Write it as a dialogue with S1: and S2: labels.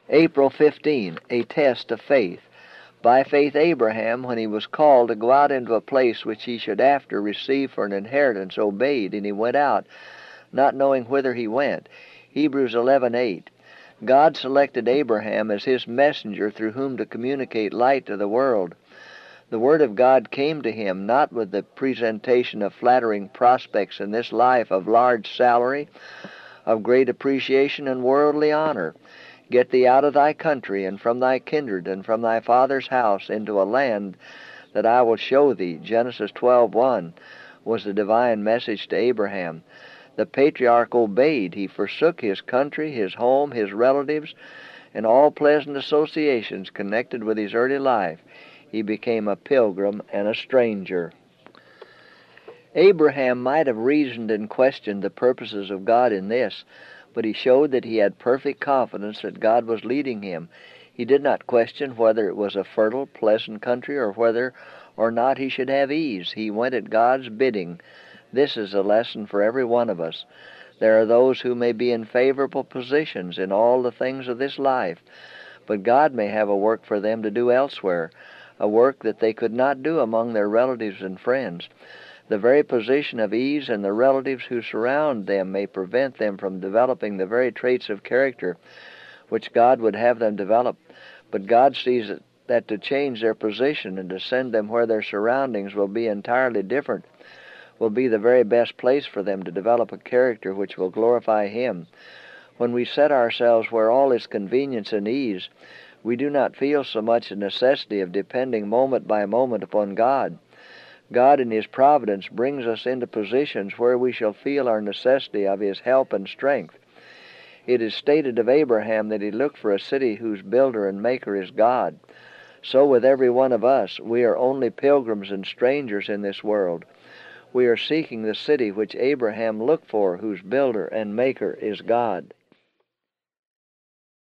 S1: April 15, a test of faith. By faith Abraham, when he was called to go out into a place which he should after receive for an inheritance, obeyed, and he went out, not knowing whither he went. Hebrews 11:8. God selected Abraham as his messenger through whom to communicate light to the world. The Word of God came to him not with the presentation of flattering prospects in this life of large salary, of great appreciation and worldly honor. Get thee out of thy country, and from thy kindred, and from thy father's house, into a land that I will show thee. Genesis 12:1 was the divine message to Abraham. The patriarch obeyed. He forsook his country, his home, his relatives, and all pleasant associations connected with his early life. He became a pilgrim and a stranger. Abraham might have reasoned and questioned the purposes of God in this, but he showed that he had perfect confidence that God was leading him. He did not question whether it was a fertile, pleasant country, or whether or not he should have ease. He went at God's bidding. This is a lesson for every one of us. There are those who may be in favorable positions in all the things of this life, but God may have a work for them to do elsewhere, a work that they could not do among their relatives and friends. The very position of ease and the relatives who surround them may prevent them from developing the very traits of character which God would have them develop. But God sees that to change their position and to send them where their surroundings will be entirely different will be the very best place for them to develop a character which will glorify Him. When we set ourselves where all is convenience and ease, we do not feel so much the necessity of depending moment by moment upon God. God in His providence brings us into positions where we shall feel our necessity of His help and strength. It is stated of Abraham that he looked for a city whose builder and maker is God. So with every one of us, we are only pilgrims and strangers in this world. We are seeking the city which Abraham looked for, whose builder and maker is God.